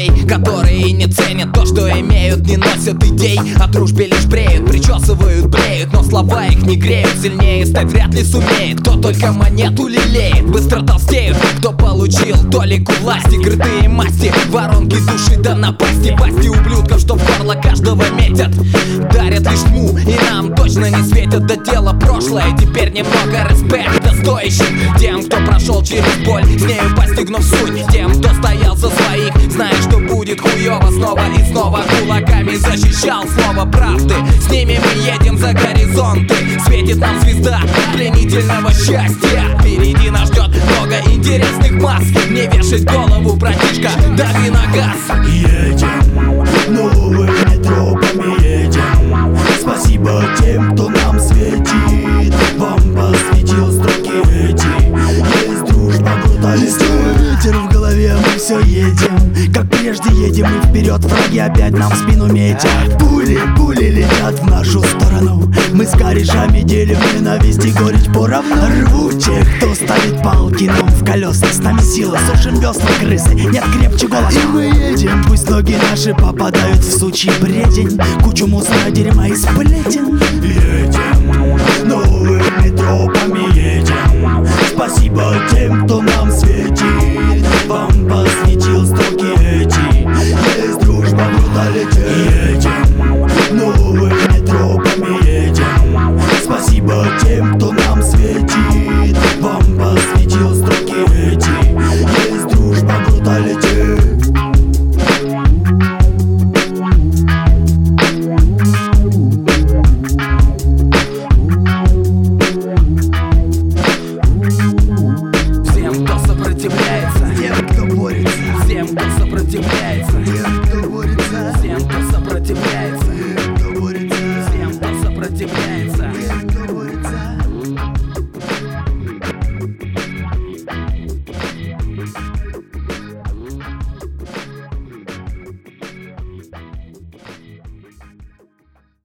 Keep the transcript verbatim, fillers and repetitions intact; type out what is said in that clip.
людей, которые не ценят то, что имеют, не носят идей, о дружбе лишь бреют, причесывают, бреют, но слова их не греют. Сильнее стать вряд ли сумеет, кто только монету лелеет. Быстро толстеют, кто получил толику власти, крытые масти, воронки души да напасти, пасти ублюдков, что в горло каждого метят, дарят лишь тьму и нам точно не светят. До дела прошлое, теперь немного респекта стоящим тем, кто прошел через боль, с нею постигнув суть, тем, кто стоял за своих, зная, что будет хуёво снова и снова, кулаками защищал слово правды. С ними мы едем за горизонты, светит нам звезда пленительного счастья. Впереди нас ждет много интересных масс, не вешать голову, братишка, дави на газ. Едем, новыми тропами едем. Спасибо тем, кто нам светит, вам посвятил строки эти. Есть дружба, бруталист, ветер в голове, мы все едем. Как прежде едем и вперед, враги опять нам в спину метят. Пули, пули летят в нашу сторону, мы с корешами делим ненависть и горечь поровну. Рву тех, кто ставит палки нам в колеса, с нами сила, сушим весла крысы, нет крепче голоса. И мы едем, пусть ноги наши попадают в сучий бредень, кучу мусора, дерьма и сплетен.